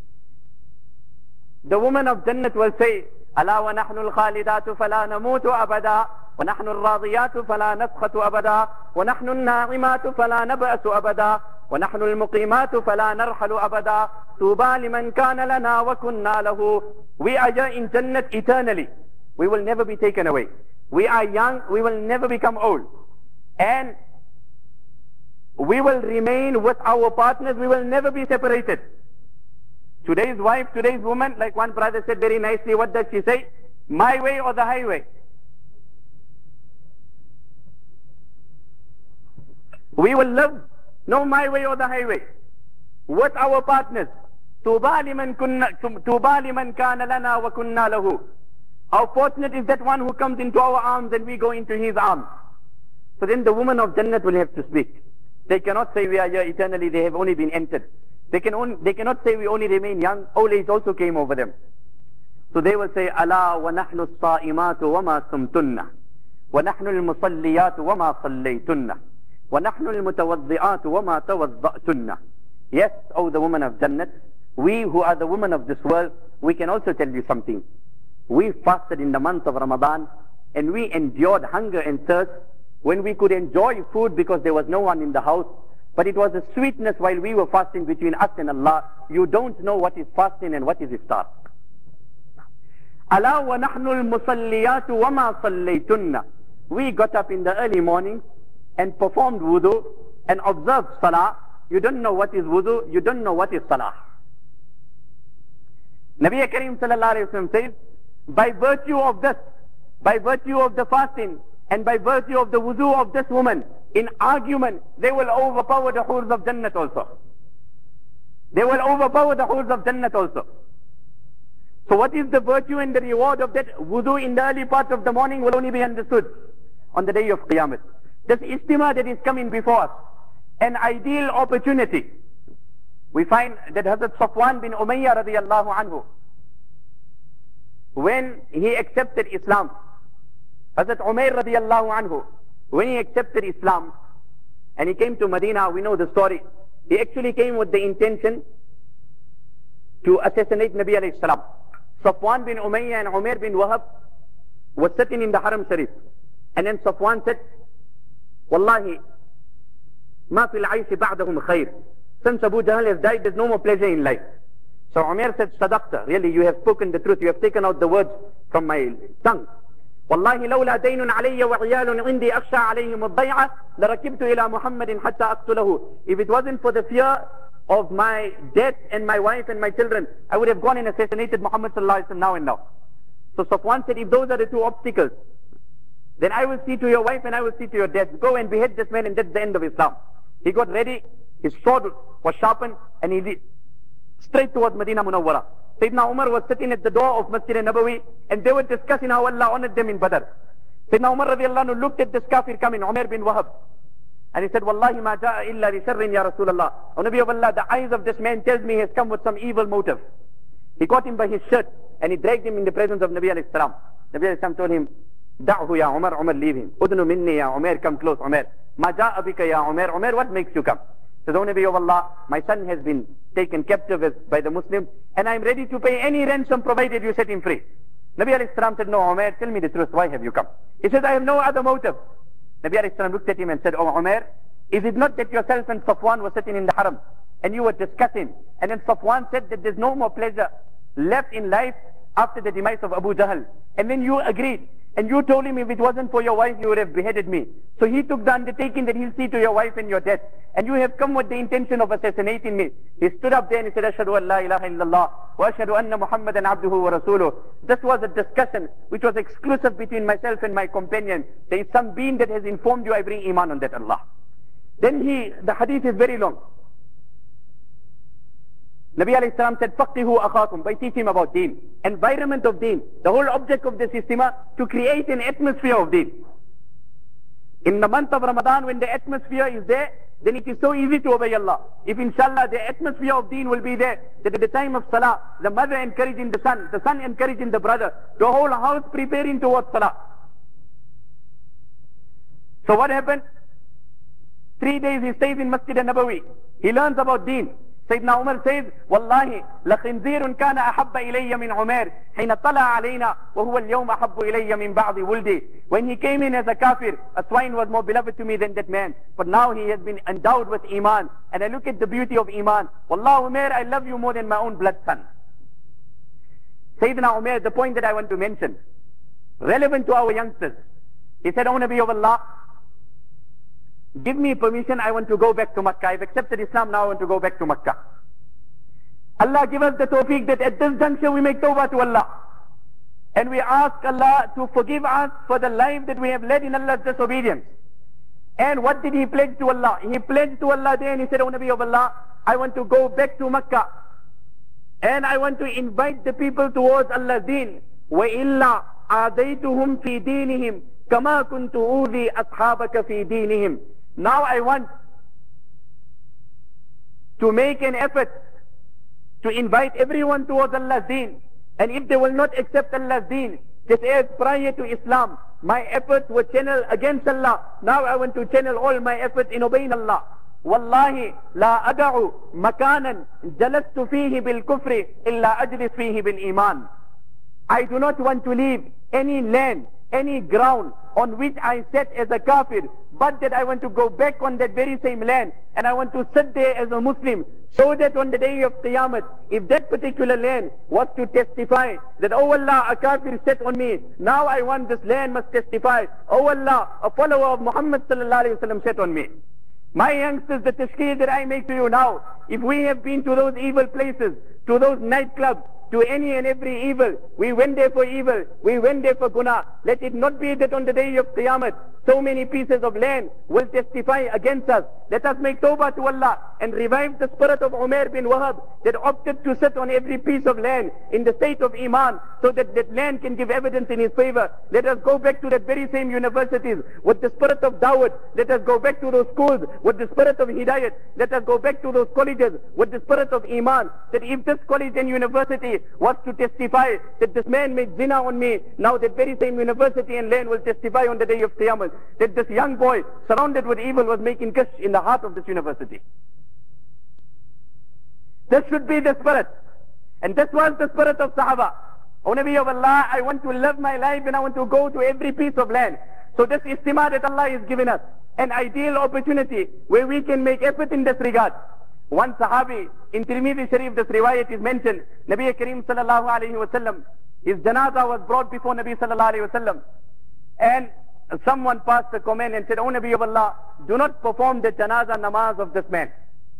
The woman of Jannat will say, ألا ونحن الخالدات فلا نموت أبدا ونحن الراضيات فلا نسخط أبدا ونحن الناعمات فلا نبأس أبدا ونحن المقيمات فلا نرحل أبدا طوبى لمن كان لنا وكنا له. We are here in Jannat eternally. We will never be taken away. We are young, we will never become old. And we will remain with our partners, we will never be separated. Today's wife, today's woman, like one brother said very nicely, what does she say? My way or the highway? We will live No my way or the highway. With our partners. Tuba liman kana lana wa kunna lahu. How fortunate is that one who comes into our arms and we go into his arms. So then the women of Jannat will have to speak. They cannot say we are here eternally, they have only been entered. They cannot say we only remain young. Old age also came over them. So they will say, Ala wa nahnu as-sa'imatu wa ma sumtunna. Wa nahnu al-musalliyatu wa ma sallaytunna. Wa nahnu al-mutawaddi'atu wa ma tawadda'tunna. Yes, O the women of Jannat, we who are the women of this world, we can also tell you something. We fasted in the month of Ramadan and we endured hunger and thirst when we could enjoy food because there was no one in the house. But it was a sweetness while we were fasting between us and Allah. You don't know what is fasting and what is iftar. Ala wa nahnu al-musalliyatu wa ma sallaytunna. We got up in the early morning and performed wudu and observed salah. You don't know what is wudu, you don't know what is salah. Nabi Kareem sallallahu alayhi wa sallam says, by virtue of this, by virtue of the fasting, and by virtue of the wudu of this woman, in argument, they will overpower the hurs of Jannat also. They will overpower the hurs of Jannat also. So what is the virtue and the reward of that wudu in the early part of the morning will only be understood on the day of Qiyamah. This istima that is coming before us, an ideal opportunity. We find that Hazrat Safwan bin Umayyah radiyallahu anhu, when he accepted Islam, Hazrat Umair radiyallahu anhu, when he accepted Islam and he came to Medina, we know the story. He actually came with the intention to assassinate Nabi alayhi salam. Safwan bin Umayyah and Umair bin Wahab was sitting in the Haram Sharif. And then Safwan said, Wallahi, ma fil aishi ba'dahum khair. Since Abu Jahl has died, there's no more pleasure in life. So Umair said, Sadaqta, really you have spoken the truth. You have taken out the words from my tongue. والله لولا دين علي وعيال عندي أخشى عليهم الضيعة لركبت إلى محمد حتى أقتله. If it wasn't for the fear of my death and my wife and my children, I would have gone and assassinated Muhammad sallallahu alaihi wasallam now and now. So Safwan said, if those are the two obstacles, then I will see to your wife and I will see to your death. Go and behead this man and that's the end of Islam. He got ready, his sword was sharpened and he did straight towards Medina Munawwara. Sayyidina Umar was sitting at the door of Masjid al-Nabawi and they were discussing how Allah honored them in Badr. Sayyidina Umar radiallahu anhu looked at this kafir coming, Umair bin Wahab, and he said, Wallahi ma ja'a illa li sharrin ya Rasulullah. O Nabi of Allah, the eyes of this man tells me he has come with some evil motive. He caught him by his shirt and he dragged him in the presence of Nabi alayhi salam. Nabi alayhi salam told him, Da'hu ya Umar, Umar leave him. Udnu minni ya Umair, come close Umair. Ma ja'a bika ya Umair, Umair, what makes you come? Says, O Nabi of Allah, my son has been taken captive by the Muslims and I am ready to pay any ransom provided you set him free. Nabi alayhi salam said, no Umair, tell me the truth, why have you come? He said, I have no other motive. Nabi alayhi salam looked at him and said, oh Umair, is it not that yourself and Safwan were sitting in the haram and you were discussing, and then Safwan said that there's no more pleasure left in life after the demise of Abu Jahl, and then you agreed and you told him if it wasn't for your wife you would have beheaded me. So he took the undertaking that he'll see to your wife and your death, and you have come with the intention of assassinating me. He stood up there and he said, Ashhadu an la ilaha illallah wa ashhadu anna Muhammadan abduhu wa rasuluh. This was a discussion which was exclusive between myself and my companion. There is some being that has informed you, I bring iman on that Allah. Then the hadith is very long. Nabi alayhi salam said, Faqihu akhakum, by teaching him about deen, environment of deen. The whole object of this istima, to create an atmosphere of deen. In the month of Ramadan, when the atmosphere is there, then it is so easy to obey Allah. If inshallah the atmosphere of deen will be there, that at the time of salah, the mother encouraging the son encouraging the brother, the whole house preparing towards salah. So what happened? 3 days he stays in Masjid al-Nabawi. He learns about deen. Sayyidina Umar says, Wallahi, لَخِنْزِيرٌ كَانَ أَحَبَّ إِلَيَّ مِنْ عُمَيْرٍ حِينَ طَلَعَ عَلَيْنَا وَهُوَ الْيَوْمَ أَحَبُّ إِلَيَّ مِنْ بَعْضِ وُلْدِي. When he came in as a kafir, a swine was more beloved to me than that man. But now he has been endowed with iman. And I look at the beauty of iman. Wallah Umair, I love you more than my own blood son. Sayyidina Umair, the point that I want to mention, relevant to our youngsters. He said, O Nabi of Allah, give me permission, I want to go back to Makkah. I've accepted Islam, now I want to go back to Makkah. Allah give us the tawfiq that at this juncture we make tawbah to Allah. And we ask Allah to forgive us for the life that we have led in Allah's disobedience. And what did he pledge to Allah? He pledged to Allah there and he said, O Nabi of Allah, I want to go back to Makkah and I want to invite the people towards Allah's deen. وَإِلَّا عَادَيْتُهُمْ فِي دِينِهِمْ كَمَا كُنْتُ أُوذِي أَصْحَابَكَ فِي دِينِهِمْ. Now I want to make an effort to invite everyone towards Allah's deen. And if they will not accept Allah's deen, just as prior to Islam, my efforts were channeled against Allah. Now I want to channel all my efforts in obeying Allah. Wallahi la ada'u makanan jalastu fihi bil kufri illa ajlis fihi bil iman. I do not want to leave any land, any ground on which I sat as a kafir, but that I want to go back on that very same land and I want to sit there as a Muslim, so that on the day of Qiyamah, if that particular land was to testify that, oh Allah, a kafir sat on me, now I want this land must testify, oh Allah, a follower of Muhammad sallallahu alayhi wa sallam sat on me. My youngsters, the tashkeel that I make to you now, if we have been to those evil places, to those nightclubs, to any and every evil, we went there for evil, we went there for guna. Let it not be that on the day of Qiyamah, so many pieces of land will testify against us. Let us make tawbah to Allah and revive the spirit of Umar bin Wahab that opted to sit on every piece of land in the state of Iman, so that that land can give evidence in his favor. Let us go back to that very same universities with the spirit of Dawud. Let us go back to those schools with the spirit of Hidayat. Let us go back to those colleges with the spirit of Iman, that if this college and university was to testify that this man made zina on me, now that very same university and land will testify on the day of Qiyamah that this young boy surrounded with evil was making kish in the heart of this university. This should be the spirit. And this was the spirit of Sahaba. O Nabi of Allah, I want to live my life and I want to go to every piece of land. So this istima that Allah has given us, an ideal opportunity where we can make effort in this regard. One Sahabi, in Tirmidhi Sharif, this riwayat is mentioned, Nabi Kareem sallallahu alayhi wa sallam, his janaza was brought before Nabi sallallahu alayhi wa sallam, and someone passed a comment and said, O Nabi of Allah, do not perform the janaza namaz of this man.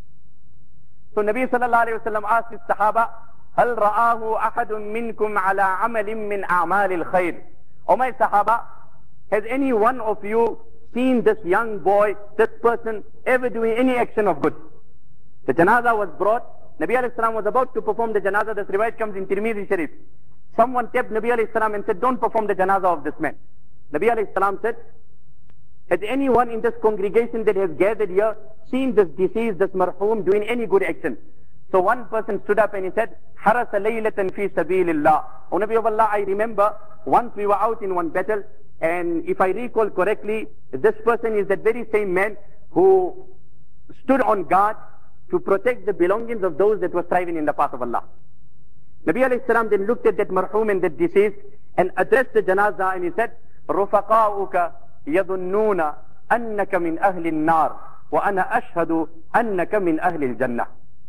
So Nabi sallallahu alayhi wa sallam asked his Sahaba, هل رآه أحد منكم على عمل من أعمال الخير. O my Sahaba, has any one of you seen this young boy, this person, ever doing any action of good? The janaza was brought. Nabi alayhi salam was about to perform the janaza. This riwayat comes in Tirmidhi Sharif. Someone tapped Nabi alayhi salam and said, don't perform the janaza of this man. Nabi alayhi salam said, has anyone in this congregation that has gathered here seen this deceased, this marhum, doing any good action? So one person stood up and he said, Harasa laylatan fi sabilillah. O Nabi of Allah, I remember once we were out in one battle, and if I recall correctly, this person is that very same man who stood on guard to protect the belongings of those that were striving in the path of Allah. Nabi alayhi salam then looked at that marhum and that deceased and addressed the janaza and he said, Rufaqa'uka yadhunnuna annaka min ahli an-nar wa ana ashhadu annaka min ahli al-jannah.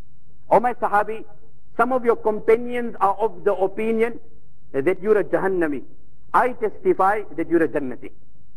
O my Sahabi, some of your companions are of the opinion that you're a Jahannami. I testify that you're a Jannati.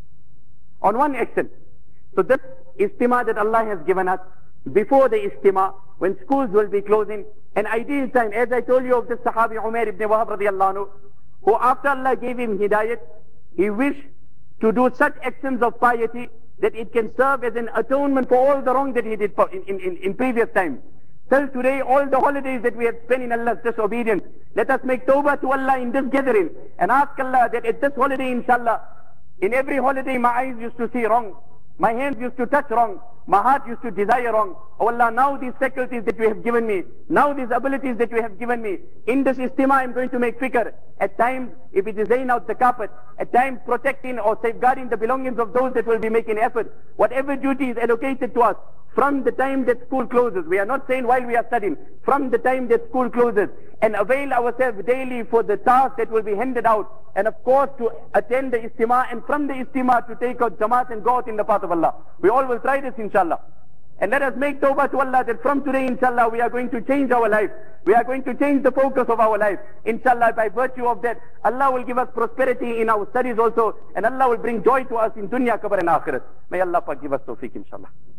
On one action. So this istima that Allah has given us, before the istima, when schools will be closing, an ideal time, as I told you of this Sahabi Umar ibn Wahab radiallahu anhu, who after Allah gave him hidayat, he wished to do such actions of piety that it can serve as an atonement for all the wrong that he did in previous times. Till today, all the holidays that we have spent in Allah's disobedience, let us make tawbah to Allah in this gathering and ask Allah that at this holiday, inshallah, in every holiday my eyes used to see wrong, my hands used to touch wrong, my heart used to desire wrong. Oh Allah, now these faculties that you have given me, now these abilities that you have given me, in this istima I am going to make fikr. At times, if it is laying out the carpet, at times protecting or safeguarding the belongings of those that will be making effort, whatever duty is allocated to us, from the time that school closes, we are not saying while we are studying, from the time that school closes, and avail ourselves daily for the task that will be handed out, and of course to attend the istima, and from the istima to take out jamaat and go out in the path of Allah. We all will try this inshallah. And let us make tawbah to Allah that from today inshallah we are going to change our life. We are going to change the focus of our life. Inshallah, by virtue of that, Allah will give us prosperity in our studies also, and Allah will bring joy to us in dunya, qabr and akhirat. May Allah give us tawfiq inshallah.